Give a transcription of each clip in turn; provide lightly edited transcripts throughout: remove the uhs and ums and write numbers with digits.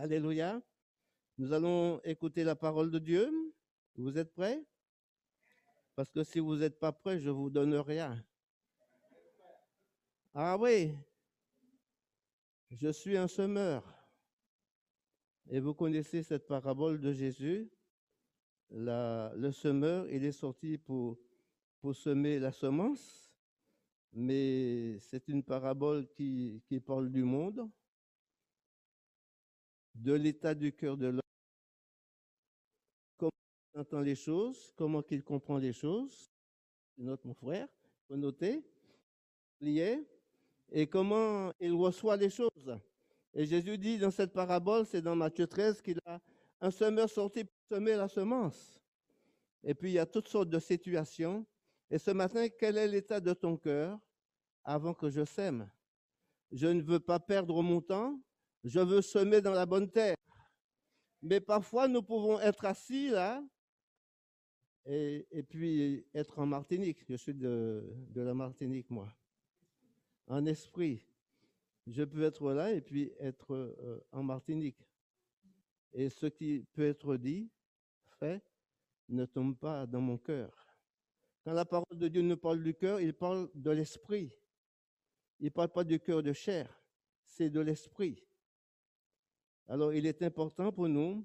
Alléluia. Nous allons écouter la parole de Dieu. Vous êtes prêts? Parce que si vous n'êtes pas prêts, je ne vous donne rien. Ah oui, je suis un semeur. Et vous connaissez cette parabole de Jésus. Le semeur, il est sorti pour semer la semence, mais c'est une parabole qui parle du monde, de l'état du cœur de l'homme, comment il entend les choses, comment il comprend les choses. Note, mon frère, il faut noter, lier, et comment il reçoit les choses. Et Jésus dit dans cette parabole, c'est dans Matthieu 13, qu'il a un semeur sorti pour semer la semence. Et puis il y a toutes sortes de situations. Et ce matin, quel est l'état de ton cœur avant que je sème? Je ne veux pas perdre mon temps, je veux semer dans la bonne terre. Mais parfois, nous pouvons être assis là et puis être en Martinique. Je suis de la Martinique, moi. En esprit, je peux être là et puis être en Martinique. Et ce qui peut être dit, fait, ne tombe pas dans mon cœur. Quand la parole de Dieu nous parle du cœur, il parle de l'esprit. Il ne parle pas du cœur de chair, c'est de l'esprit. Alors, il est important pour nous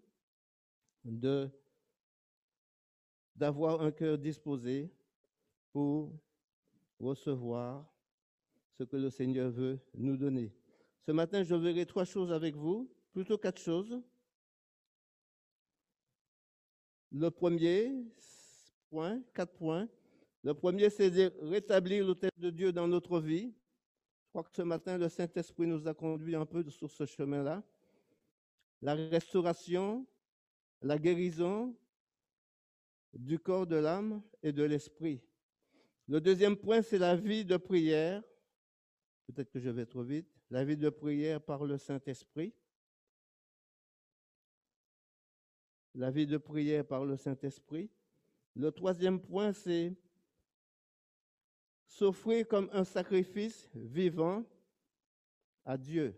d'avoir un cœur disposé pour recevoir ce que le Seigneur veut nous donner. Ce matin, je verrai 3 choses avec vous, plutôt 4 choses. Le premier point, 4 points. Le premier, c'est de rétablir l'autel de Dieu dans notre vie. Je crois que ce matin, le Saint-Esprit nous a conduits un peu sur ce chemin-là. La restauration, la guérison du corps, de l'âme et de l'esprit. Le deuxième point, c'est la vie de prière. Peut-être que je vais trop vite. La vie de prière par le Saint-Esprit. La vie de prière par le Saint-Esprit. Le troisième point, c'est s'offrir comme un sacrifice vivant à Dieu.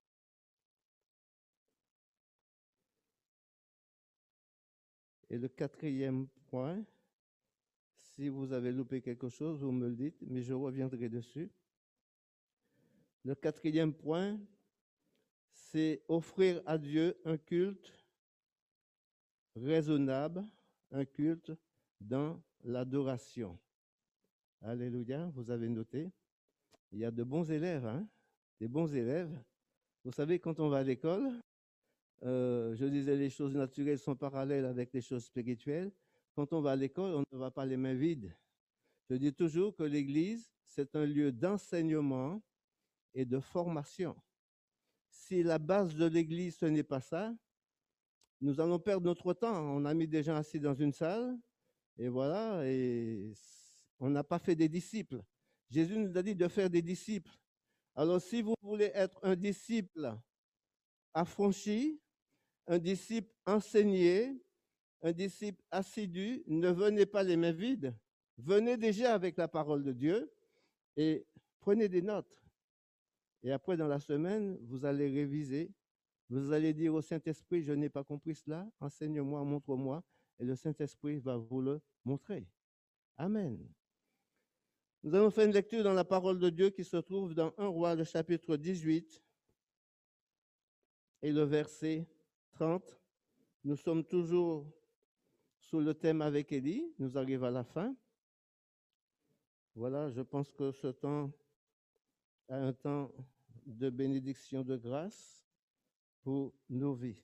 Et le quatrième point, si vous avez loupé quelque chose, vous me le dites, mais je reviendrai dessus. Le quatrième point, c'est offrir à Dieu un culte raisonnable, un culte dans l'adoration. Alléluia, vous avez noté. Il y a de bons élèves, hein? Des bons élèves. Vous savez, quand on va à l'école, je disais les choses naturelles sont parallèles avec les choses spirituelles. Quand on va à l'école, on ne va pas les mains vides. Je dis toujours que l'Église, c'est un lieu d'enseignement et de formation. Si la base de l'Église, ce n'est pas ça, nous allons perdre notre temps. On a mis des gens assis dans une salle, et voilà, et on n'a pas fait des disciples. Jésus nous a dit de faire des disciples. Alors, si vous voulez être un disciple affranchi, un disciple enseigné, un disciple assidu, ne venez pas les mains vides. Venez déjà avec la parole de Dieu et prenez des notes. Et après, dans la semaine, vous allez réviser. Vous allez dire au Saint-Esprit, je n'ai pas compris cela, enseigne-moi, montre-moi, et le Saint-Esprit va vous le montrer. Amen. Nous allons faire une lecture dans la parole de Dieu qui se trouve dans 1 Roi, le chapitre 18 et le verset 30. Nous sommes toujours sous le thème avec Élie. Nous arrivons à la fin. Voilà, je pense que ce temps est un temps de bénédiction, de grâce pour nos vies.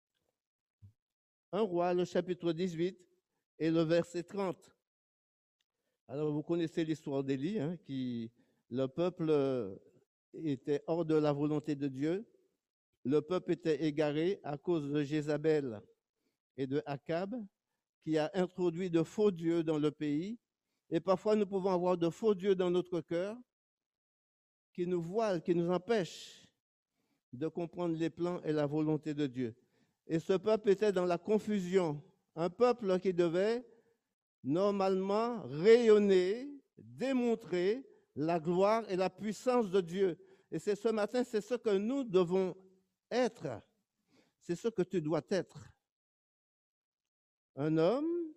1 Roi, le chapitre 18 et le verset 30. Alors, vous connaissez l'histoire d'Élie, hein, le peuple était hors de la volonté de Dieu. Le peuple était égaré à cause de Jézabel et de Akab, qui a introduit de faux dieux dans le pays. Et parfois, nous pouvons avoir de faux dieux dans notre cœur qui nous voilent, qui nous empêchent de comprendre les plans et la volonté de Dieu. Et ce peuple était dans la confusion. Un peuple qui devait normalement rayonner, démontrer la gloire et la puissance de Dieu. Et c'est ce matin, c'est ce que nous devons être. c'est ce que tu dois être. Un homme,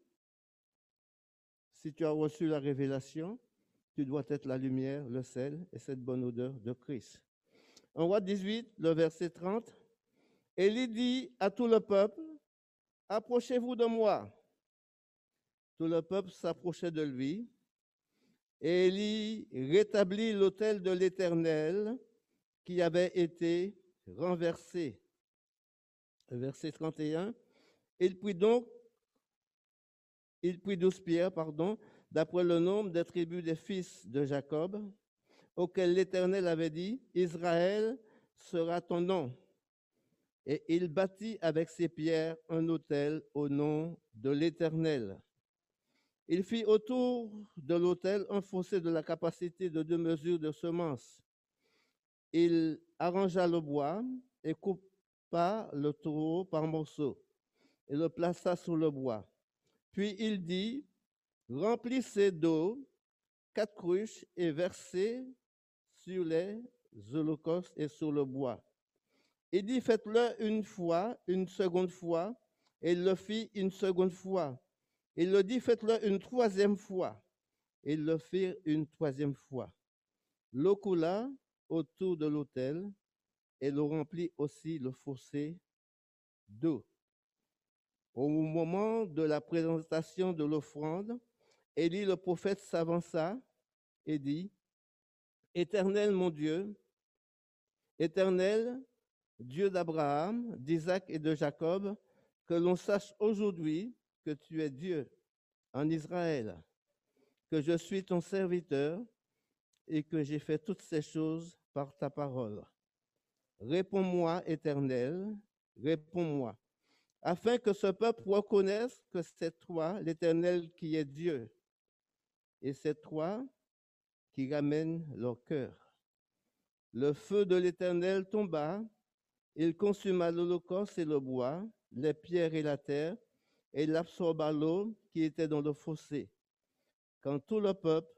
si tu as reçu la révélation, tu dois être la lumière, le sel et cette bonne odeur de Christ. En Roi 18, le verset 30, Élie dit à tout le peuple, approchez-vous de moi. Tout le peuple s'approchait de lui. Et Élie rétablit l'autel de l'Éternel qui avait été renversé. Verset 31, il prit 12 pierres, d'après le nombre des tribus des fils de Jacob, auxquels l'Éternel avait dit, Israël sera ton nom. Et il bâtit avec ces pierres un autel au nom de l'Éternel. Il fit autour de l'autel un fossé de la capacité de 2 mesures de semences. Il arrangea le bois et coupa le taureau par morceaux et le plaça sur le bois. Puis il dit, remplissez d'eau 4 cruches et versez sur les holocaustes et sur le bois. Il dit, faites-le une fois, une seconde fois, et il le fit une seconde fois. Il le dit, faites-le une troisième fois. Et ils le firent une troisième fois. L'eau coula autour de l'autel et l'eau remplit aussi le fossé d'eau. Au moment de la présentation de l'offrande, Élie le prophète s'avança et dit, Éternel mon Dieu, Éternel, Dieu d'Abraham, d'Isaac et de Jacob, que l'on sache aujourd'hui que tu es Dieu en Israël, que je suis ton serviteur et que j'ai fait toutes ces choses par ta parole. Réponds-moi, Éternel, réponds-moi, afin que ce peuple reconnaisse que c'est toi, l'Éternel, qui est Dieu, et c'est toi qui ramène leur cœur. Le feu de l'Éternel tomba, il consuma l'holocauste et le bois, les pierres et la terre, et il absorba l'eau qui était dans le fossé. Quand tout le peuple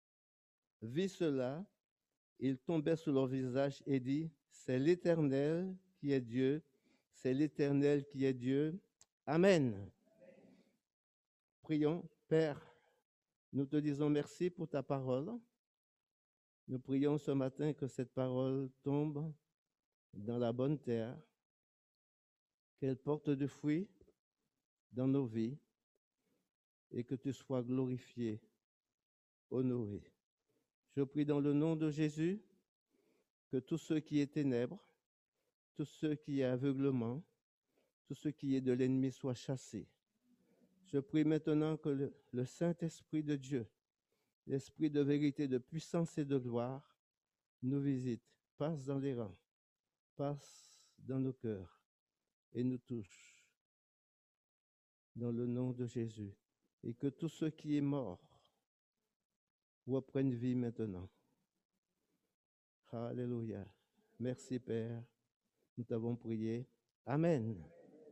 vit cela, il tombait sur leur visage et dit, c'est l'Éternel qui est Dieu, c'est l'Éternel qui est Dieu. Amen. Prions, Père, nous te disons merci pour ta parole. Nous prions ce matin que cette parole tombe dans la bonne terre, qu'elle porte du fruit dans nos vies et que tu sois glorifié, honoré. Je prie dans le nom de Jésus que tout ce qui est ténèbres, tout ce qui est aveuglement, tout ce qui est de l'ennemi soit chassé. Je prie maintenant que le Saint-Esprit de Dieu, l'Esprit de vérité, de puissance et de gloire, nous visite, passe dans les rangs, passe dans nos cœurs et nous touche dans le nom de Jésus. Et que tout ce qui est mort reprenne vie maintenant. Alléluia. Merci Père. Nous t'avons prié. Amen.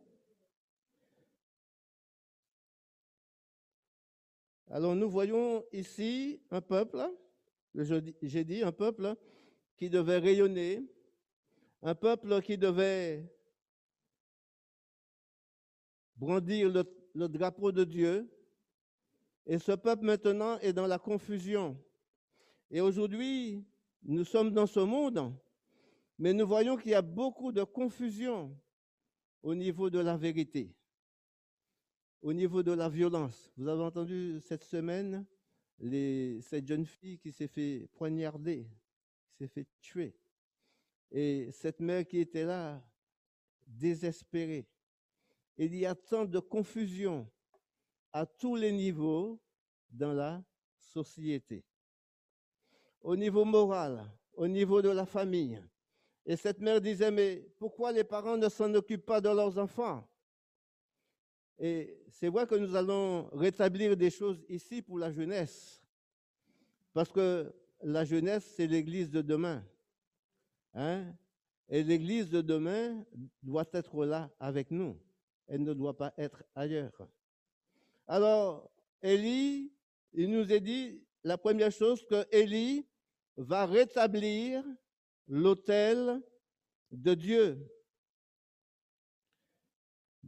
Alors nous voyons ici un peuple, j'ai dit un peuple qui devait rayonner, un peuple qui devait brandir le drapeau de Dieu. Et ce peuple maintenant est dans la confusion. Et aujourd'hui, nous sommes dans ce monde, mais nous voyons qu'il y a beaucoup de confusion au niveau de la vérité, au niveau de la violence. Vous avez entendu cette semaine cette jeune fille qui s'est fait poignarder, qui s'est fait tuer. Et cette mère qui était là, désespérée. Il y a tant de confusion à tous les niveaux dans la société. Au niveau moral, au niveau de la famille. Et cette mère disait, mais pourquoi les parents ne s'en occupent pas de leurs enfants? Et c'est vrai que nous allons rétablir des choses ici pour la jeunesse. Parce que la jeunesse, c'est l'église de demain. Hein? Et l'église de demain doit être là avec nous. Elle ne doit pas être ailleurs. Alors, Élie, il nous est dit, la première chose, que Élie va rétablir l'autel de Dieu.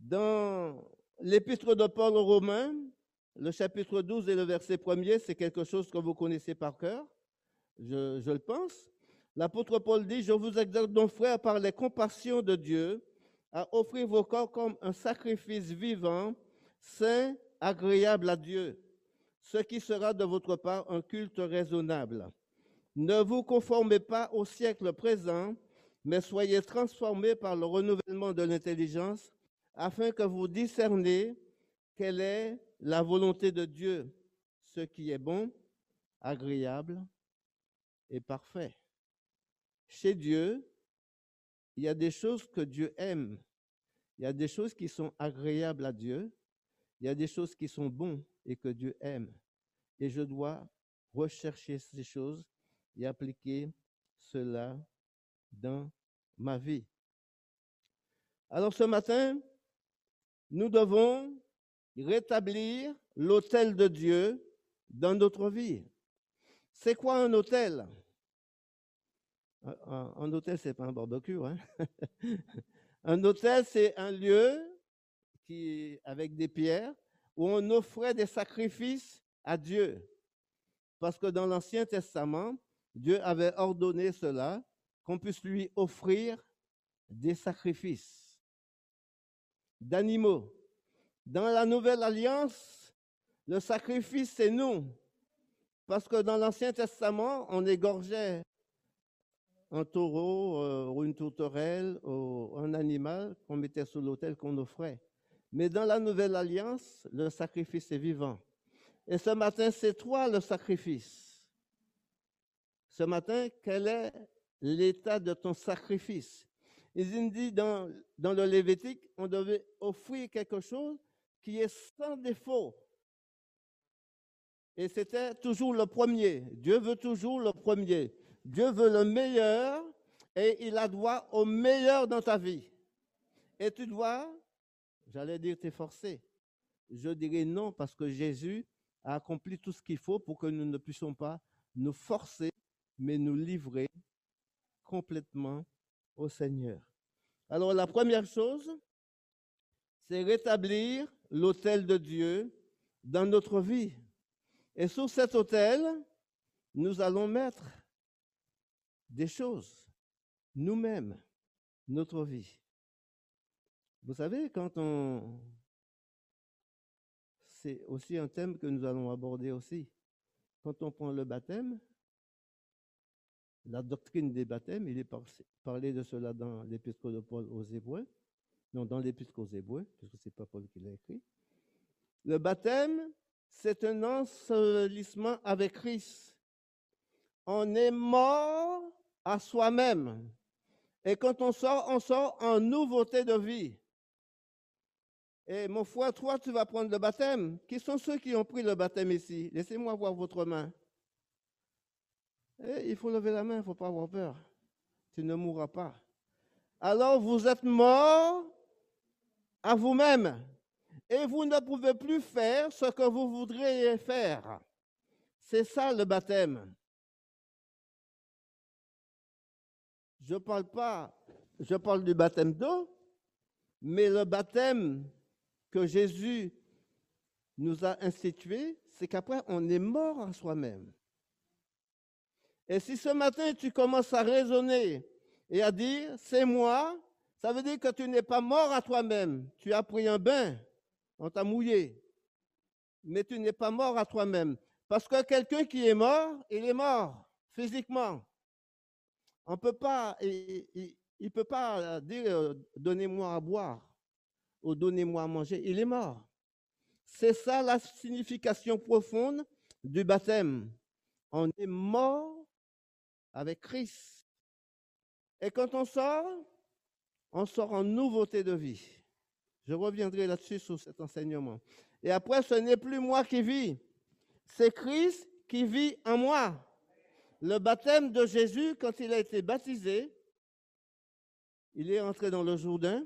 Dans l'épître de Paul aux Romains, le chapitre 12 et le verset 1er, c'est quelque chose que vous connaissez par cœur, je le pense. L'apôtre Paul dit, « Je vous exhorte donc, frères, par les compassions de Dieu, à offrir vos corps comme un sacrifice vivant, saint, agréable à Dieu, ce qui sera de votre part un culte raisonnable. Ne vous conformez pas au siècle présent, mais soyez transformés par le renouvellement de l'intelligence, afin que vous discerniez quelle est la volonté de Dieu, ce qui est bon, agréable et parfait. » Chez Dieu, il y a des choses que Dieu aime. Il y a des choses qui sont agréables à Dieu. Il y a des choses qui sont bonnes et que Dieu aime. Et je dois rechercher ces choses et appliquer cela dans ma vie. Alors ce matin, nous devons rétablir l'autel de Dieu dans notre vie. C'est quoi un autel? Un autel, ce n'est pas un barbecue. Hein? Un autel, c'est un lieu avec des pierres où on offrait des sacrifices à Dieu. Parce que dans l'Ancien Testament, Dieu avait ordonné cela, qu'on puisse lui offrir des sacrifices d'animaux. Dans la Nouvelle Alliance, le sacrifice, c'est nous. Parce que dans l'Ancien Testament, on égorgeait un taureau ou une tourterelle ou un animal qu'on mettait sur l'autel qu'on offrait. Mais dans la Nouvelle Alliance, le sacrifice est vivant. Et ce matin, c'est toi le sacrifice. Ce matin, quel est l'état de ton sacrifice? Il dit dans le Lévitique, on devait offrir quelque chose qui est sans défaut. Et c'était toujours le premier. Dieu veut toujours le premier. Dieu veut le meilleur et il a droit au meilleur dans ta vie. Et tu dois, j'allais dire t'efforcer. Je dirais non parce que Jésus a accompli tout ce qu'il faut pour que nous ne puissions pas nous forcer, mais nous livrer complètement au Seigneur. Alors la première chose, c'est rétablir l'autel de Dieu dans notre vie. Et sur cet autel, nous allons mettre des choses, nous-mêmes, notre vie. Vous savez, c'est aussi un thème que nous allons aborder aussi. Quand on prend le baptême, la doctrine des baptêmes, il est parlé de cela dans l'épître de Paul aux Hébreux. Non, dans l'épître aux Hébreux, parce que ce n'est pas Paul qui l'a écrit. Le baptême, c'est un ensevelissement avec Christ. On est mort à soi-même. Et quand on sort en nouveauté de vie. Et mon frère, toi, tu vas prendre le baptême. Qui sont ceux qui ont pris le baptême ici? Laissez-moi voir votre main. Et il faut lever la main, il ne faut pas avoir peur. Tu ne mourras pas. Alors, vous êtes mort à vous-même. Et vous ne pouvez plus faire ce que vous voudriez faire. C'est ça le baptême. Je parle du baptême d'eau, mais le baptême que Jésus nous a institué, c'est qu'après, on est mort à soi-même. Et si ce matin, tu commences à raisonner et à dire, c'est moi, ça veut dire que tu n'es pas mort à toi-même. Tu as pris un bain, on t'a mouillé, mais tu n'es pas mort à toi-même. Parce que quelqu'un qui est mort, il est mort physiquement. On peut pas, il ne peut pas dire donnez-moi à boire ou donnez-moi à manger. Il est mort. C'est ça la signification profonde du baptême. On est mort avec Christ. Et quand on sort en nouveauté de vie. Je reviendrai là-dessus sur cet enseignement. Et après, ce n'est plus moi qui vis, c'est Christ qui vit en moi. Le baptême de Jésus, quand il a été baptisé, il est entré dans le Jourdain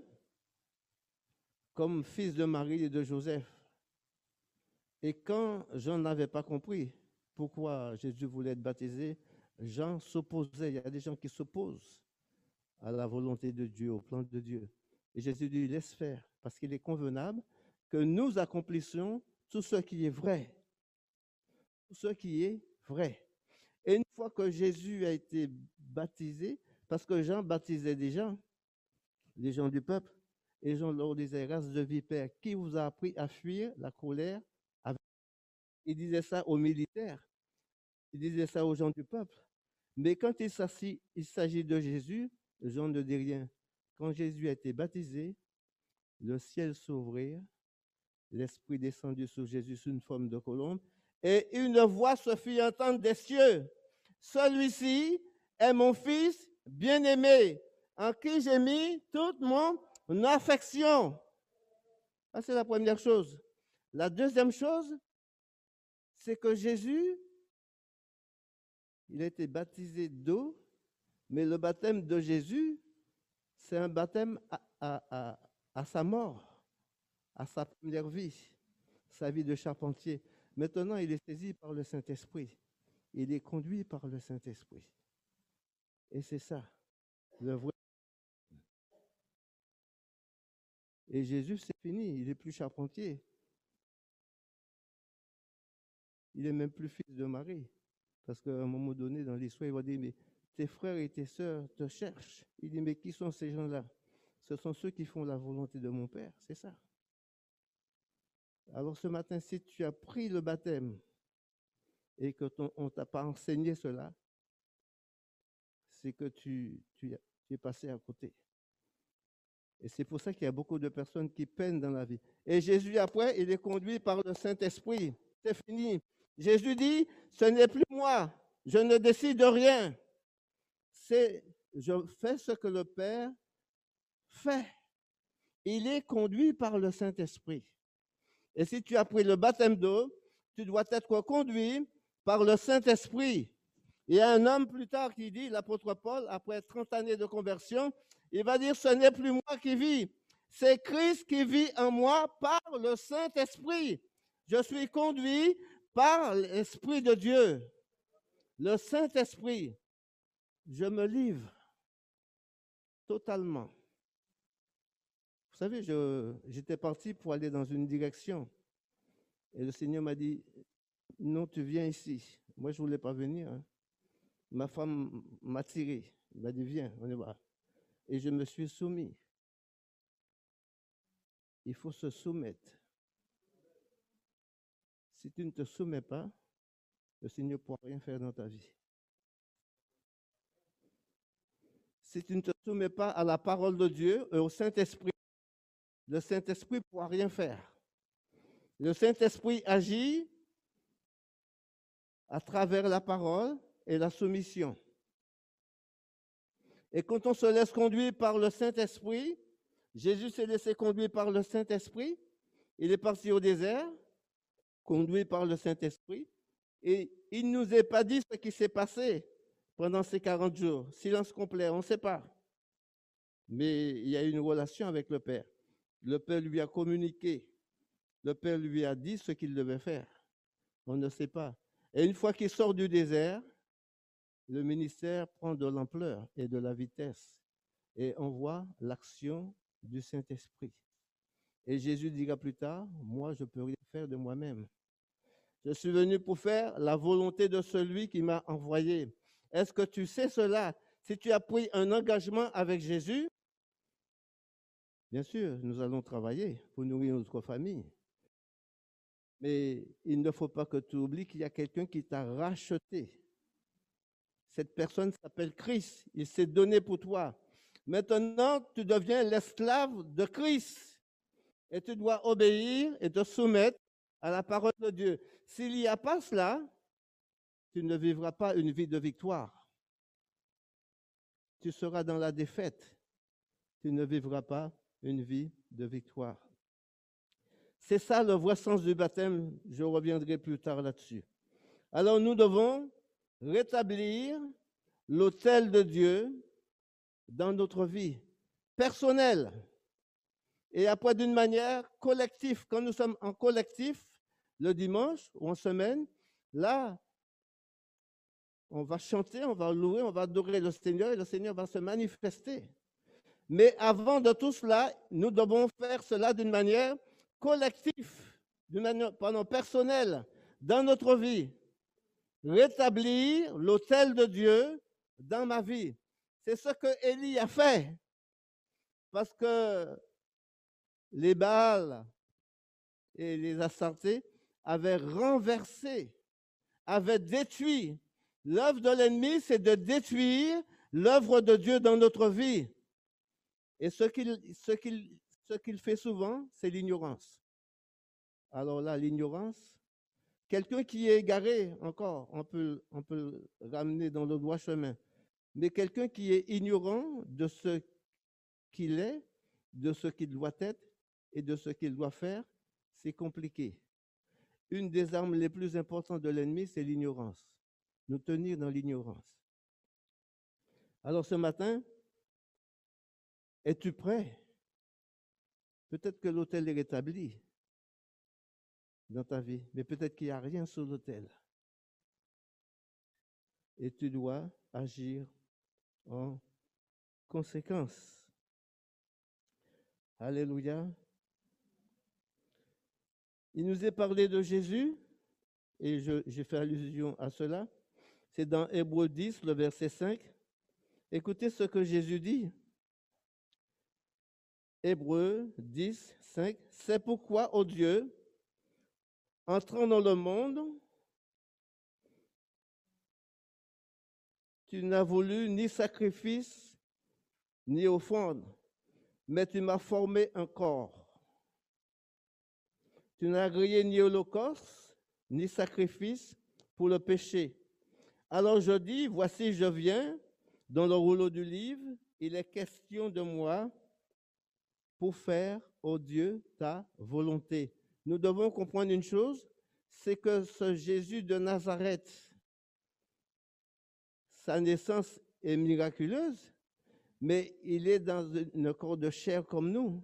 comme fils de Marie et de Joseph. Et quand Jean n'avait pas compris pourquoi Jésus voulait être baptisé, Jean s'opposait. Il y a des gens qui s'opposent à la volonté de Dieu, au plan de Dieu. Et Jésus dit, laisse faire, parce qu'il est convenable que nous accomplissions tout ce qui est vrai. Tout ce qui est vrai. Et une fois que Jésus a été baptisé, parce que Jean baptisait des gens, les gens du peuple, et Jean leur disait, race de vipères, qui vous a appris à fuir la colère? Il disait ça aux militaires, il disait ça aux gens du peuple. Mais quand il s'agit de Jésus, Jean ne dit rien. Quand Jésus a été baptisé, le ciel s'ouvrit, l'Esprit descendu sur Jésus sous une forme de colombe, et une voix se fit entendre des cieux. Celui-ci est mon Fils bien-aimé, en qui j'ai mis toute mon affection. Ça, c'est la première chose. La deuxième chose, c'est que Jésus, il a été baptisé d'eau, mais le baptême de Jésus, c'est un baptême à sa mort, à sa première vie, sa vie de charpentier. Maintenant, il est saisi par le Saint-Esprit. Il est conduit par le Saint-Esprit. Et c'est ça, le vrai. Et Jésus, c'est fini, il n'est plus charpentier. Il n'est même plus fils de Marie. Parce qu'à un moment donné, dans l'histoire, il va dire, mais tes frères et tes sœurs te cherchent. Il dit, mais qui sont ces gens-là? Ce sont ceux qui font la volonté de mon Père, c'est ça. Alors ce matin, si tu as pris le baptême et qu'on ne t'a pas enseigné cela, c'est que tu es passé à côté. Et c'est pour ça qu'il y a beaucoup de personnes qui peinent dans la vie. Et Jésus, après, il est conduit par le Saint-Esprit. C'est fini. Jésus dit, ce n'est plus moi, je ne décide de rien. Je fais ce que le Père fait. Il est conduit par le Saint-Esprit. Et si tu as pris le baptême d'eau, tu dois être conduit par le Saint-Esprit. Il y a un homme plus tard qui dit, l'apôtre Paul, après 30 années de conversion, il va dire, ce n'est plus moi qui vis, c'est Christ qui vit en moi par le Saint-Esprit. Je suis conduit par l'Esprit de Dieu, le Saint-Esprit. Je me livre totalement. Vous savez, j'étais parti pour aller dans une direction. Et le Seigneur m'a dit, non, tu viens ici. Moi, je ne voulais pas venir. Hein. Ma femme m'a tiré. Il m'a dit, viens, on y va. Et je me suis soumis. Il faut se soumettre. Si tu ne te soumets pas, le Seigneur ne pourra rien faire dans ta vie. Si tu ne te soumets pas à la parole de Dieu et au Saint-Esprit, le Saint-Esprit ne pourra rien faire. Le Saint-Esprit agit à travers la parole et la soumission. Et quand on se laisse conduire par le Saint-Esprit, Jésus s'est laissé conduire par le Saint-Esprit, il est parti au désert, conduit par le Saint-Esprit, et il ne nous est pas dit ce qui s'est passé pendant ces 40 jours. Silence complet, on ne sait pas. Mais il y a une relation avec le Père. Le Père lui a communiqué. Le Père lui a dit ce qu'il devait faire. On ne sait pas. Et une fois qu'il sort du désert, le ministère prend de l'ampleur et de la vitesse. Et on voit l'action du Saint-Esprit. Et Jésus dira plus tard, moi, je ne peux rien faire de moi-même. Je suis venu pour faire la volonté de celui qui m'a envoyé. Est-ce que tu sais cela? Si tu as pris un engagement avec Jésus, bien sûr, nous allons travailler pour nourrir notre famille. Mais il ne faut pas que tu oublies qu'il y a quelqu'un qui t'a racheté. Cette personne s'appelle Christ. Il s'est donné pour toi. Maintenant, tu deviens l'esclave de Christ. Et tu dois obéir et te soumettre à la parole de Dieu. S'il n'y a pas cela, tu ne vivras pas une vie de victoire. Tu seras dans la défaite. Tu ne vivras pas une vie de victoire. C'est ça le vrai sens du baptême. Je reviendrai plus tard là-dessus. Alors nous devons rétablir l'autel de Dieu dans notre vie personnelle et après d'une manière collective. Quand nous sommes en collectif, le dimanche ou en semaine, là, on va chanter, on va louer, on va adorer le Seigneur et le Seigneur va se manifester. Mais avant de tout cela, nous devons faire cela d'une manière collective, d'une manière pardon, personnelle, dans notre vie. Rétablir l'autel de Dieu dans ma vie. C'est ce que Élie a fait. Parce que les Baals et les Astartés avaient renversé, avaient détruit. L'œuvre de l'ennemi, c'est de détruire l'œuvre de Dieu dans notre vie. Et ce qu'il fait souvent, c'est l'ignorance. Alors là, l'ignorance, quelqu'un qui est égaré, encore, on peut le ramener dans le droit chemin. Mais quelqu'un qui est ignorant de ce qu'il est, de ce qu'il doit être et de ce qu'il doit faire, c'est compliqué. Une des armes les plus importantes de l'ennemi, c'est l'ignorance. Nous tenir dans l'ignorance. Alors ce matin, es-tu prêt? Peut-être que l'autel est rétabli dans ta vie, mais peut-être qu'il n'y a rien sur l'autel. Et tu dois agir en conséquence. Alléluia. Il nous est parlé de Jésus, et j'ai fait allusion à cela. C'est dans Hébreux 10, le verset 5. Écoutez ce que Jésus dit. Hébreux 10, 5. C'est pourquoi, ô Dieu, entrant dans le monde, tu n'as voulu ni sacrifice, ni offrande, mais tu m'as formé un corps. Tu n'as agréé ni holocauste, ni sacrifice pour le péché. Alors je dis, voici, je viens, dans le rouleau du livre, il est question de moi pour faire, ô Dieu, ta volonté. Nous devons comprendre une chose, c'est que ce Jésus de Nazareth, sa naissance est miraculeuse, mais il est dans un corps de chair comme nous.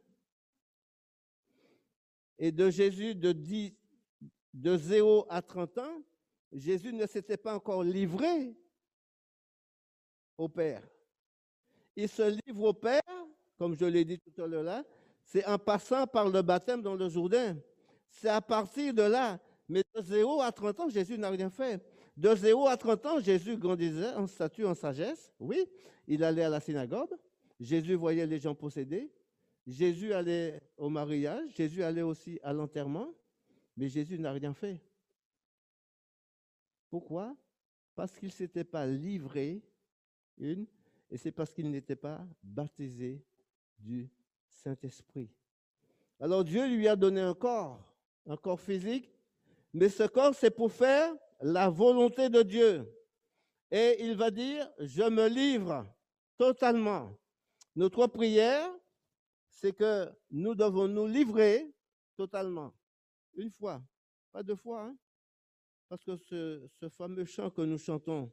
Et de Jésus de 0 à 30 ans, Jésus ne s'était pas encore livré au Père. Il se livre au Père, comme je l'ai dit tout à l'heure là, c'est en passant par le baptême dans le Jourdain. C'est à partir de là. Mais de 0 à 30 ans, Jésus n'a rien fait. De 0 à 30 ans, Jésus grandissait en stature, en sagesse. Oui, il allait à la synagogue. Jésus voyait les gens possédés. Jésus allait au mariage. Jésus allait aussi à l'enterrement. Mais Jésus n'a rien fait. Pourquoi? Parce qu'il ne s'était pas livré, et c'est parce qu'il n'était pas baptisé du Saint-Esprit. Alors Dieu lui a donné un corps physique, mais ce corps, c'est pour faire la volonté de Dieu. Et il va dire, je me livre totalement. Notre prière, c'est que nous devons nous livrer totalement. Une fois, pas deux fois, hein? Parce que ce fameux chant que nous chantons,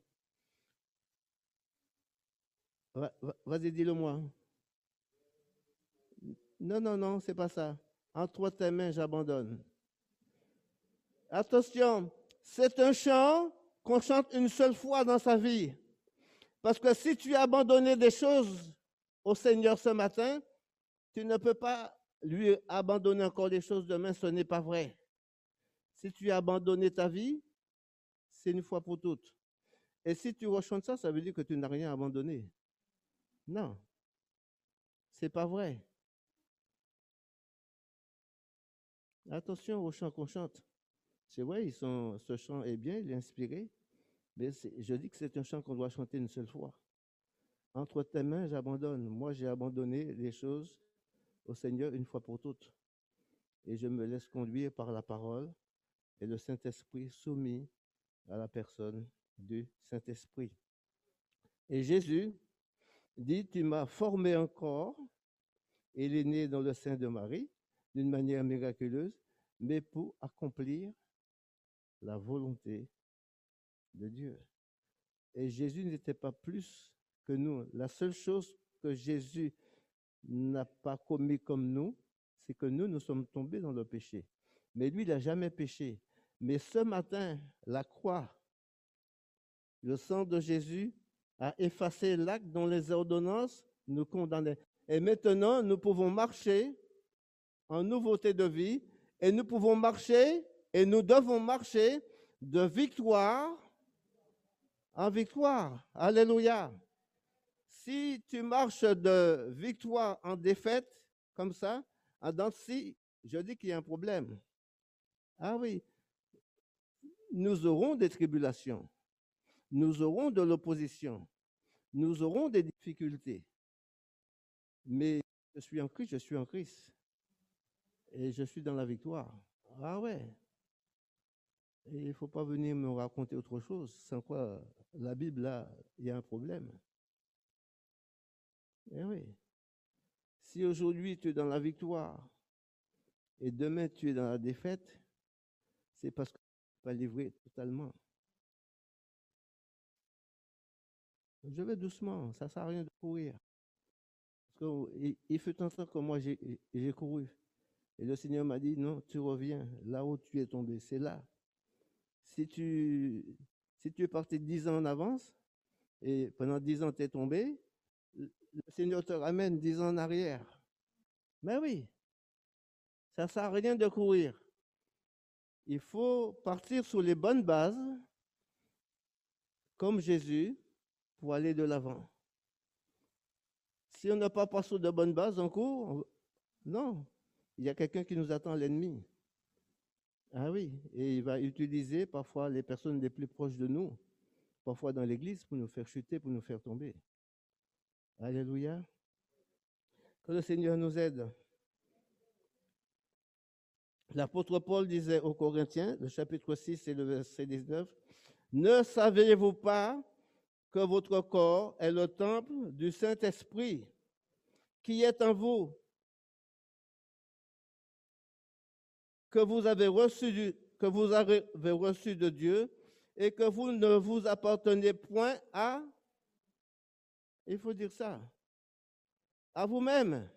vas-y, dis-le-moi. Non, c'est pas ça. Entre tes mains, j'abandonne. Attention, c'est un chant qu'on chante une seule fois dans sa vie. Parce que si tu as abandonné des choses au Seigneur ce matin, tu ne peux pas lui abandonner encore des choses demain, ce n'est pas vrai. Si tu as abandonné ta vie, c'est une fois pour toutes. Et si tu rechantes ça, ça veut dire que tu n'as rien abandonné. Non, c'est pas vrai. Attention au chant qu'on chante. C'est vrai, ce chant est bien, il est inspiré, mais je dis que c'est un chant qu'on doit chanter une seule fois. Entre tes mains, j'abandonne. Moi, j'ai abandonné les choses au Seigneur une fois pour toutes. Et je me laisse conduire par la parole et le Saint-Esprit soumis à la personne du Saint-Esprit. Et Jésus dit, tu m'as formé un corps, et il est né dans le sein de Marie, d'une manière miraculeuse, mais pour accomplir la volonté de Dieu. Et Jésus n'était pas plus que nous. La seule chose que Jésus n'a pas commis comme nous, c'est que nous sommes tombés dans le péché. Mais lui, il n'a jamais péché. Mais ce matin, la croix, le sang de Jésus a effacé l'acte dont les ordonnances nous condamnaient. Et maintenant, nous pouvons marcher en nouveauté de vie et nous pouvons marcher et nous devons marcher de victoire en victoire. Alléluia. Si tu marches de victoire en défaite, comme ça, en dents de scie, je dis qu'il y a un problème. Ah oui, nous aurons des tribulations, nous aurons de l'opposition, nous aurons des difficultés. Mais je suis en Christ, je suis en Christ. Et je suis dans la victoire. Ah ouais. Et il ne faut pas venir me raconter autre chose, sans quoi la Bible, là, il y a un problème. Eh oui. Si aujourd'hui tu es dans la victoire et demain tu es dans la défaite, c'est parce que tu n'es pas livré totalement. Je vais doucement, ça ne sert à rien de courir. Parce qu'il fut un temps que moi j'ai couru. Et le Seigneur m'a dit, non, tu reviens là où tu es tombé, c'est là. Si tu es parti 10 ans en avance, et pendant 10 ans tu es tombé, le Seigneur te ramène 10 ans en arrière. Mais oui, ça ne sert à rien de courir. Il faut partir sur les bonnes bases, comme Jésus, pour aller de l'avant. Si on n'a pas sur de bonnes bases, on court. Non, il y a quelqu'un qui nous attend, l'ennemi. Ah oui, et il va utiliser parfois les personnes les plus proches de nous, parfois dans l'église, pour nous faire chuter, pour nous faire tomber. Alléluia. Que le Seigneur nous aide. L'apôtre Paul disait aux Corinthiens, le chapitre 6 et le verset 19, « Ne savez-vous pas que votre corps est le temple du Saint-Esprit qui est en vous, que vous avez reçu de Dieu et que vous ne vous appartenez point à, il faut dire ça, à vous-même,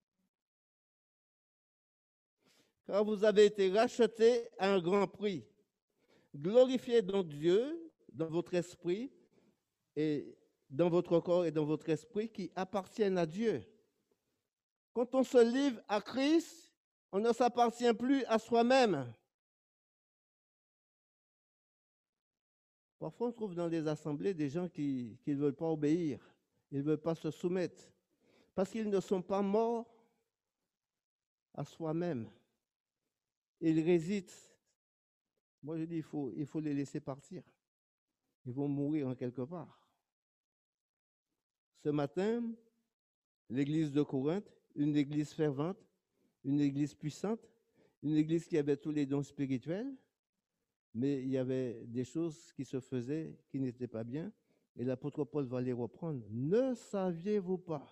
car vous avez été rachetés à un grand prix. Glorifiez donc Dieu dans votre esprit et dans votre corps et dans votre esprit qui appartiennent à Dieu. Quand on se livre à Christ, on ne s'appartient plus à soi-même. Parfois, on trouve dans les assemblées des gens qui ne veulent pas obéir, ils ne veulent pas se soumettre, parce qu'ils ne sont pas morts à soi-même. Ils résident. Moi, je dis, il faut les laisser partir. Ils vont mourir en quelque part. Ce matin, l'église de Corinthe, une église fervente, une église puissante, une église qui avait tous les dons spirituels, mais il y avait des choses qui se faisaient qui n'étaient pas bien, et l'apôtre Paul va les reprendre. Ne saviez-vous pas?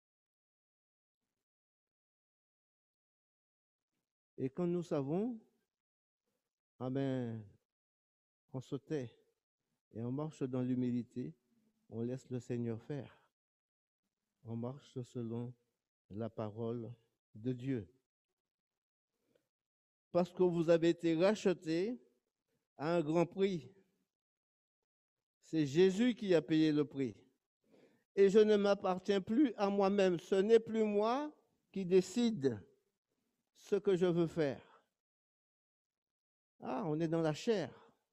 Et quand nous savons, ah ben, on se tait et on marche dans l'humilité, on laisse le Seigneur faire. On marche selon la parole de Dieu. Parce que vous avez été rachetés à un grand prix. C'est Jésus qui a payé le prix. Et je ne m'appartiens plus à moi-même. Ce n'est plus moi qui décide ce que je veux faire. Ah, on est dans la chair.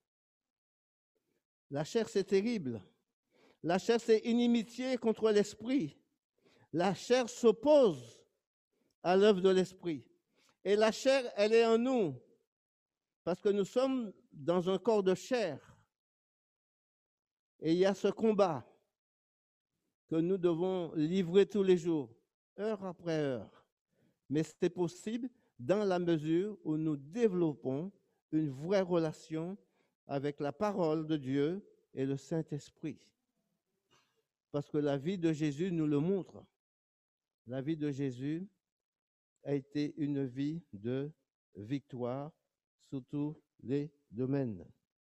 La chair, c'est terrible. La chair, c'est inimitié contre l'esprit. La chair s'oppose à l'œuvre de l'esprit. Et la chair, elle est en nous. Parce que nous sommes dans un corps de chair. Et il y a ce combat que nous devons livrer tous les jours, heure après heure. Mais c'est possible dans la mesure où nous développons une vraie relation avec la parole de Dieu et le Saint-Esprit. Parce que la vie de Jésus nous le montre. La vie de Jésus a été une vie de victoire sur tous les domaines.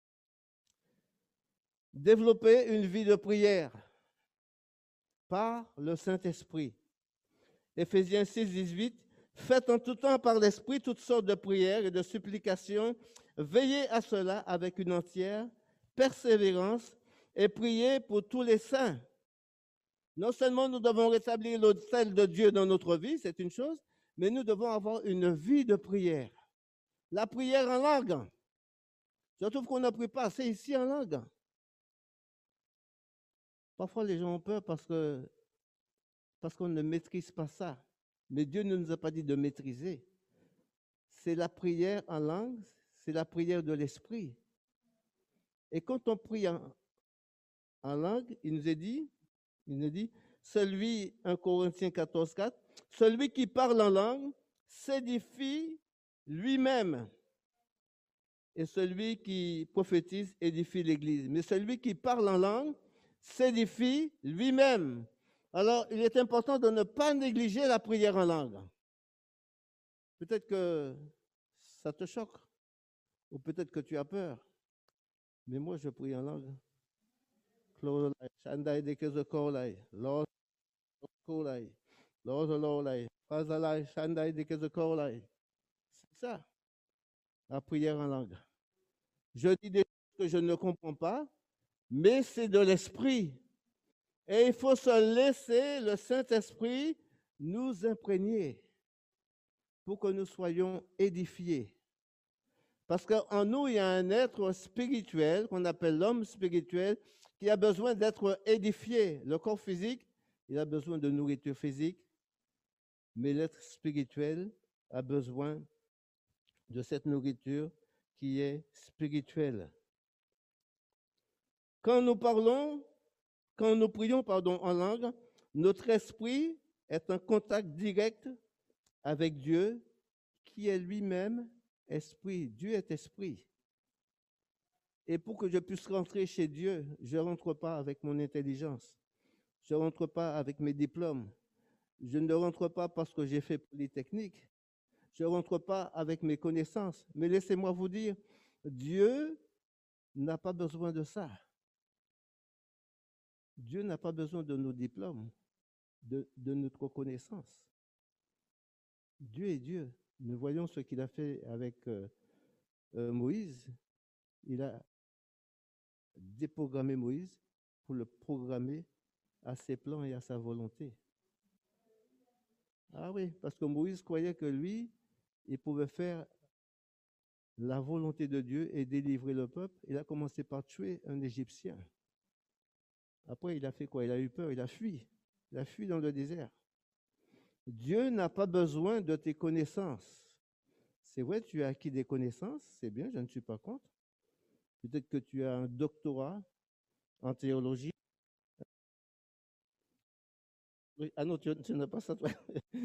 Développer une vie de prière par le Saint-Esprit. Éphésiens 6, 18, faites en tout temps par l'Esprit toutes sortes de prières et de supplications, veillez à cela avec une entière persévérance et priez pour tous les saints. Non seulement nous devons rétablir le sel de Dieu dans notre vie, c'est une chose, mais nous devons avoir une vie de prière. La prière en langue. Je trouve qu'on n'a pris pas assez ici en langue. Parfois, les gens ont peur parce qu'on ne maîtrise pas ça. Mais Dieu ne nous a pas dit de maîtriser. C'est la prière en langue, c'est la prière de l'esprit. Et quand on prie en langue, il nous dit, celui, 1 Corinthiens 14, 4, celui qui parle en langue s'édifie lui-même. Et celui qui prophétise édifie l'Église. Mais celui qui parle en langue s'édifie lui-même. Alors, il est important de ne pas négliger la prière en langue. Peut-être que ça te choque, ou peut-être que tu as peur. Mais moi, je prie en langue. C'est ça, la prière en langue. Je dis des choses que je ne comprends pas, mais c'est de l'esprit. Et il faut se laisser le Saint-Esprit nous imprégner pour que nous soyons édifiés. Parce qu'en nous, il y a un être spirituel qu'on appelle l'homme spirituel qui a besoin d'être édifié. Le corps physique, il a besoin de nourriture physique, mais l'être spirituel a besoin de cette nourriture qui est spirituelle. Quand nous prions, en langue, notre esprit est en contact direct avec Dieu, qui est lui-même esprit. Dieu est esprit. Et pour que je puisse rentrer chez Dieu, je ne rentre pas avec mon intelligence. Je ne rentre pas avec mes diplômes. Je ne rentre pas parce que j'ai fait Polytechnique. Je ne rentre pas avec mes connaissances. Mais laissez-moi vous dire, Dieu n'a pas besoin de ça. Dieu n'a pas besoin de nos diplômes, de notre connaissance. Dieu est Dieu. Nous voyons ce qu'il a fait avec Moïse. Il a déprogrammé Moïse pour le programmer à ses plans et à sa volonté. Ah oui, parce que Moïse croyait que lui, il pouvait faire la volonté de Dieu et délivrer le peuple. Il a commencé par tuer un Égyptien. Après, il a fait quoi? Il a eu peur, il a fui. Il a fui dans le désert. Dieu n'a pas besoin de tes connaissances. C'est vrai, tu as acquis des connaissances, c'est bien, je ne suis pas contre. Peut-être que tu as un doctorat en théologie. Oui, ah non, tu n'as pas ça, toi.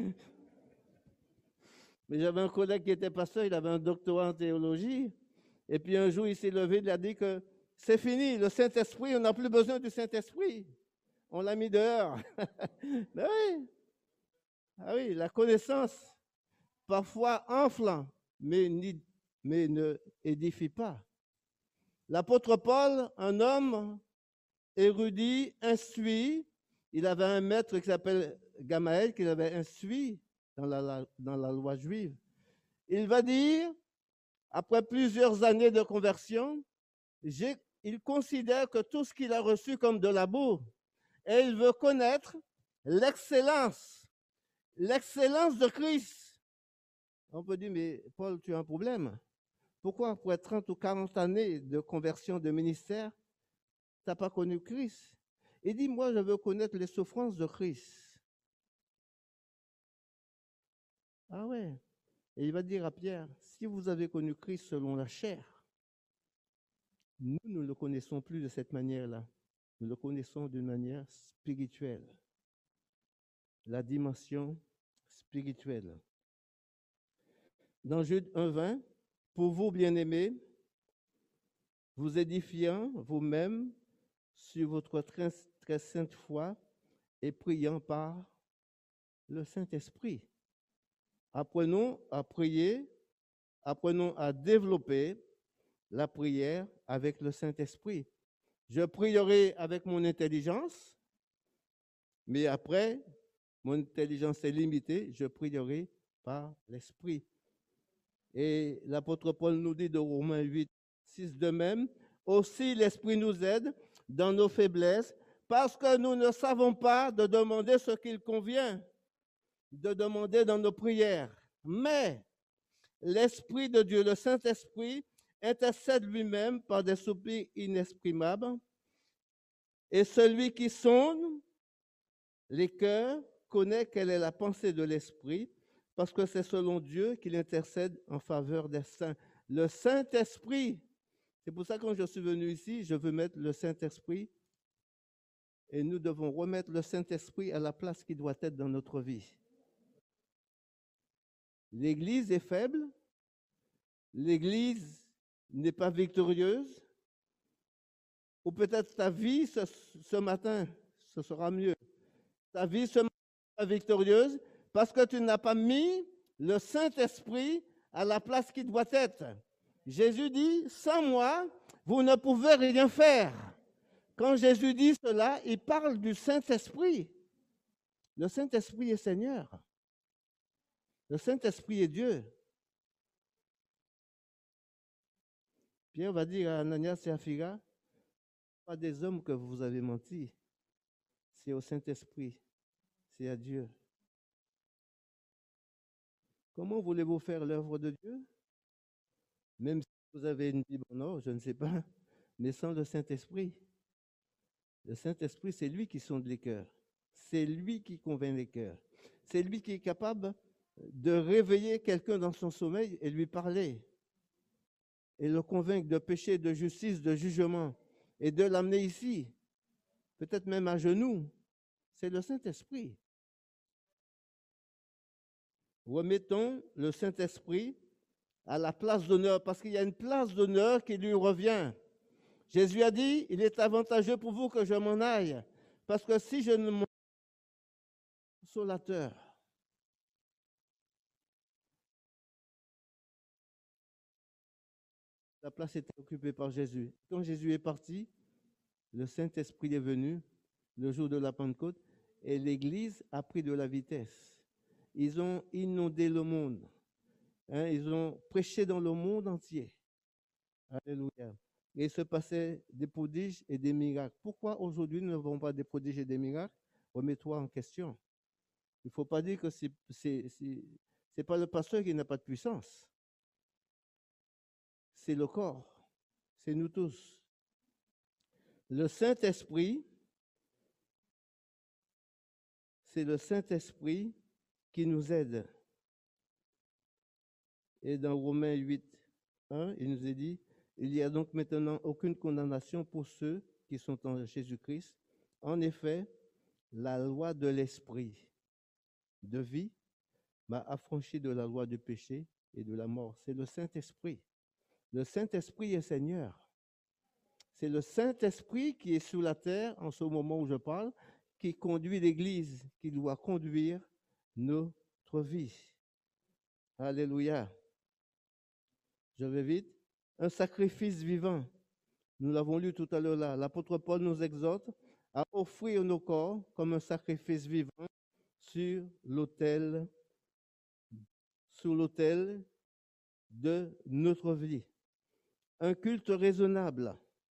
Mais j'avais un collègue qui était pasteur, il avait un doctorat en théologie. Et puis un jour, il s'est levé, il a dit que c'est fini, le Saint-Esprit, on n'a plus besoin du Saint-Esprit. On l'a mis dehors. Ben oui. Ah oui, la connaissance, parfois enflant, mais ne édifie pas. L'apôtre Paul, un homme érudit, instruit, il avait un maître qui s'appelle Gamaël, qu'il avait instruit dans la loi juive. Il va dire, après plusieurs années de conversion, il considère que tout ce qu'il a reçu comme de la boue, et il veut connaître l'excellence de Christ. On peut dire, mais Paul, tu as un problème. Pourquoi, après 30 ou 40 années de conversion de ministère, tu n'as pas connu Christ? Il dit, moi, je veux connaître les souffrances de Christ. Ah ouais. Et il va dire à Pierre, si vous avez connu Christ selon la chair, nous ne le connaissons plus de cette manière-là. Nous le connaissons d'une manière spirituelle. La dimension spirituelle. Dans Jude 1:20, pour vous, bien-aimés, vous édifiant vous-même sur votre très, très sainte foi et priant par le Saint-Esprit. Apprenons à prier, apprenons à développer la prière avec le Saint-Esprit. Je prierai avec mon intelligence, mais après, mon intelligence est limitée, je prierai par l'Esprit. Et l'apôtre Paul nous dit de Romains 8, 6 de même, aussi l'Esprit nous aide dans nos faiblesses, Parce que nous ne savons pas de demander ce qu'il convient de demander dans nos prières. Mais l'Esprit de Dieu, le Saint-Esprit, intercède lui-même par des soupirs inexprimables. Et celui qui sonde les cœurs connaît quelle est la pensée de l'Esprit, parce que c'est selon Dieu qu'il intercède en faveur des saints. Le Saint-Esprit, c'est pour ça que quand je suis venu ici, je veux mettre le Saint-Esprit, et nous devons remettre le Saint-Esprit à la place qui doit être dans notre vie. L'Église est faible, l'Église n'est pas victorieuse, ou peut-être ta vie ce matin, ce sera mieux. Ta vie ce matin sera victorieuse parce que tu n'as pas mis le Saint-Esprit à la place qui doit être. Jésus dit, sans moi, vous ne pouvez rien faire. Quand Jésus dit cela, il parle du Saint-Esprit. Le Saint-Esprit est Seigneur. Le Saint-Esprit est Dieu. Pierre va dire à Ananias et à Sapphira, pas des hommes que vous avez menti, c'est au Saint-Esprit, c'est à Dieu. Comment voulez-vous faire l'œuvre de Dieu? Même si vous avez une Bible en or, je ne sais pas, mais sans le Saint-Esprit. Le Saint-Esprit, c'est lui qui sonde les cœurs. C'est lui qui convainc les cœurs. C'est lui qui est capable de réveiller quelqu'un dans son sommeil et lui parler. Et le convaincre de péché, de justice, de jugement. Et de l'amener ici. Peut-être même à genoux. C'est le Saint-Esprit. Remettons le Saint-Esprit à la place d'honneur, parce qu'il y a une place d'honneur qui lui revient. Jésus a dit, il est avantageux pour vous que je m'en aille, parce que si je ne m'en aille, consolateur. La place était occupée par Jésus. Quand Jésus est parti, le Saint-Esprit est venu le jour de la Pentecôte et l'Église a pris de la vitesse. Ils ont inondé le monde. Ils ont prêché dans le monde entier. Alléluia. Et il se passait des prodiges et des miracles. Pourquoi aujourd'hui nous n'avons pas des prodiges et des miracles? Remets-toi en question. Il ne faut pas dire que c'est pas le pasteur qui n'a pas de puissance. C'est le corps. C'est nous tous. Le Saint-Esprit, c'est le Saint-Esprit qui nous aide. Et dans Romains 8, 1, il nous est dit, il n'y a donc maintenant aucune condamnation pour ceux qui sont en Jésus-Christ. En effet, la loi de l'esprit de vie m'a affranchi de la loi du péché et de la mort. C'est le Saint-Esprit. Le Saint-Esprit est Seigneur. C'est le Saint-Esprit qui est sous la terre en ce moment où je parle, qui conduit l'Église, qui doit conduire notre vie. Alléluia. Je vais vite. Un sacrifice vivant. Nous l'avons lu tout à l'heure là. L'apôtre Paul nous exhorte à offrir nos corps comme un sacrifice vivant sur l'autel de notre vie. Un culte raisonnable.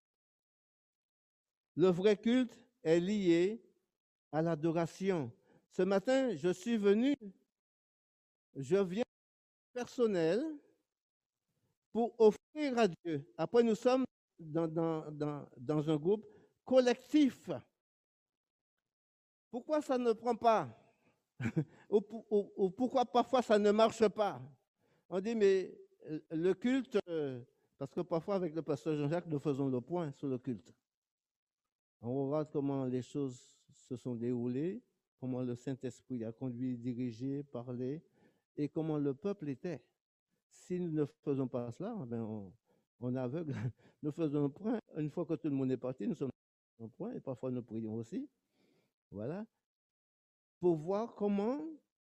Le vrai culte est lié à l'adoration. Ce matin, je suis venu, je viens personnel pour offrir à Dieu. Après, nous sommes dans un groupe collectif. Pourquoi ça ne prend pas? ou pourquoi parfois ça ne marche pas? On dit, mais le culte, parce que parfois avec le pasteur Jean-Jacques, nous faisons le point sur le culte. On regarde comment les choses se sont déroulées, comment le Saint-Esprit a conduit, dirigé, parlé, et comment le peuple était. Si nous ne faisons pas cela, ben on est aveugle. Nous faisons un point. Une fois que tout le monde est parti, nous sommes un point, et parfois nous prions aussi. Voilà. Pour voir comment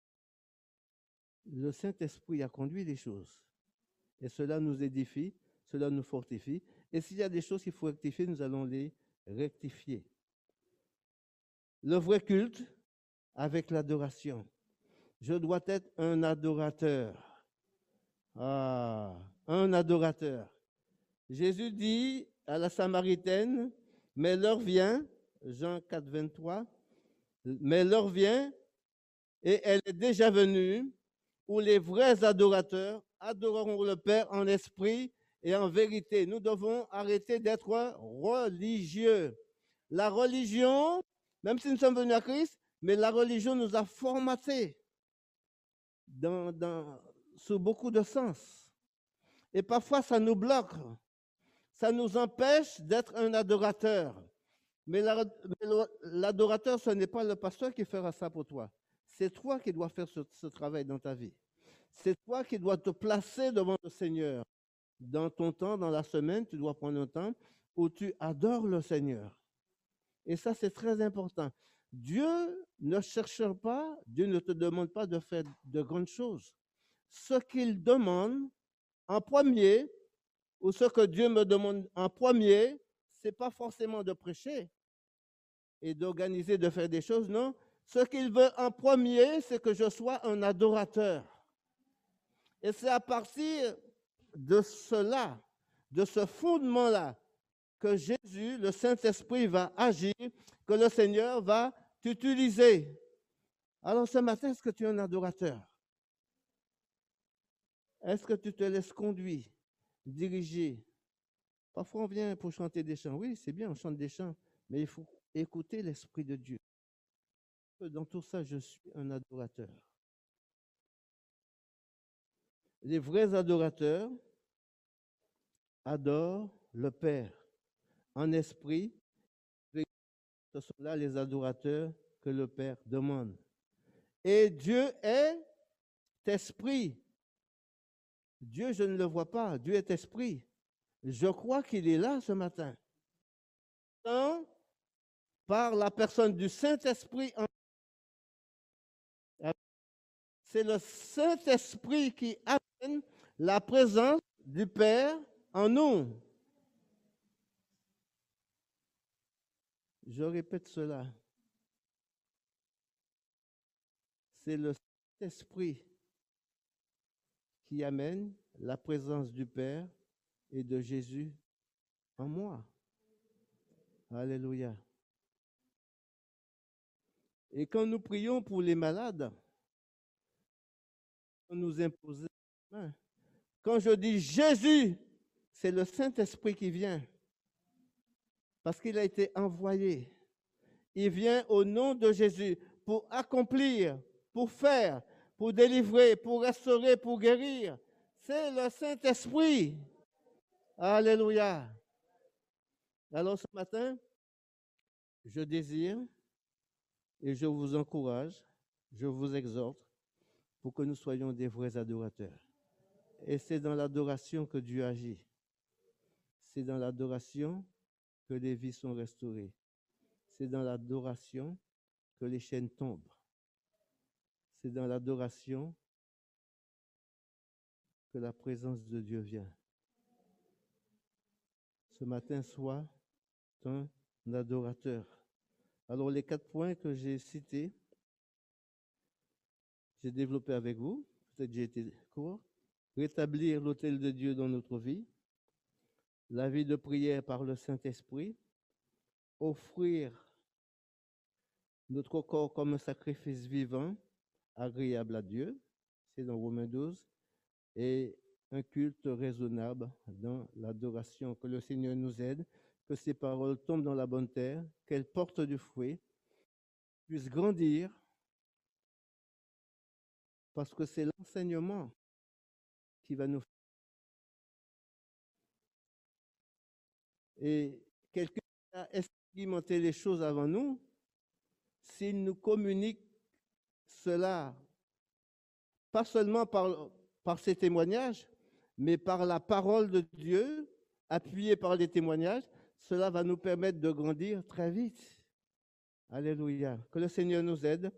le Saint-Esprit a conduit les choses. Et cela nous édifie, cela nous fortifie. Et s'il y a des choses qu'il faut rectifier, nous allons les rectifier. Le vrai culte avec l'adoration. Je dois être un adorateur. Un adorateur. Jésus dit à la Samaritaine, mais l'heure vient Jean 4, 23. Mais l'heure vient, et elle est déjà venue, où les vrais adorateurs adoreront le Père en esprit et en vérité. Nous devons arrêter d'être religieux. La religion, même si nous sommes venus à Christ, mais la religion nous a formatés sous beaucoup de sens. Et parfois, ça nous bloque. Ça nous empêche d'être un adorateur. Mais l'adorateur, ce n'est pas le pasteur qui fera ça pour toi. C'est toi qui dois faire ce travail dans ta vie. C'est toi qui dois te placer devant le Seigneur. Dans ton temps, dans la semaine, tu dois prendre un temps où tu adores le Seigneur. Et ça, c'est très important. Dieu ne cherche pas, Dieu ne te demande pas de faire de grandes choses. Ce qu'il demande en premier, ou ce que Dieu me demande en premier, ce n'est pas forcément de prêcher et d'organiser, de faire des choses, non. Ce qu'il veut en premier, c'est que je sois un adorateur. Et c'est à partir de cela, de ce fondement-là, que Jésus, le Saint-Esprit, va agir, que le Seigneur va t'utiliser. Alors ce matin, est-ce que tu es un adorateur? Est-ce que tu te laisses conduire, diriger? Parfois, on vient pour chanter des chants. Oui, c'est bien, on chante des chants, mais il faut écouter l'Esprit de Dieu. Dans tout ça, je suis un adorateur. Les vrais adorateurs adorent le Père en esprit. Ce sont là les adorateurs que le Père demande. Et Dieu est esprit. Dieu, je ne le vois pas. Dieu est esprit. Je crois qu'il est là ce matin. Par la personne du Saint-Esprit. C'est le Saint-Esprit qui amène la présence du Père en nous. Je répète cela. C'est le Saint-Esprit qui amène la présence du Père et de Jésus en moi. Alléluia. Et quand nous prions pour les malades, on nous impose la main. Quand je dis Jésus, c'est le Saint-Esprit qui vient. Parce qu'il a été envoyé. Il vient au nom de Jésus pour accomplir, pour faire, pour délivrer, pour restaurer, pour guérir. C'est le Saint-Esprit. Alléluia. Alors ce matin, je désire et je vous encourage, je vous exhorte pour que nous soyons des vrais adorateurs. Et c'est dans l'adoration que Dieu agit. C'est dans l'adoration que les vies sont restaurées. C'est dans l'adoration que les chaînes tombent. C'est dans l'adoration que la présence de Dieu vient. Ce matin, sois un adorateur. Alors, les 4 points que j'ai cités, j'ai développé avec vous. Peut-être j'ai été court. Rétablir l'autel de Dieu dans notre vie. La vie de prière par le Saint-Esprit. Offrir notre corps comme un sacrifice vivant, agréable à Dieu. C'est dans Romains 12. Et un culte raisonnable dans l'adoration. Que le Seigneur nous aide, que ces paroles tombent dans la bonne terre, qu'elles portent du fruit, puissent grandir, parce que c'est l'enseignement qui va nous faire. Et quelqu'un a expérimenté les choses avant nous, s'il nous communique cela, pas seulement par ses témoignages, mais par la parole de Dieu, appuyée par les témoignages, cela va nous permettre de grandir très vite. Alléluia. Que le Seigneur nous aide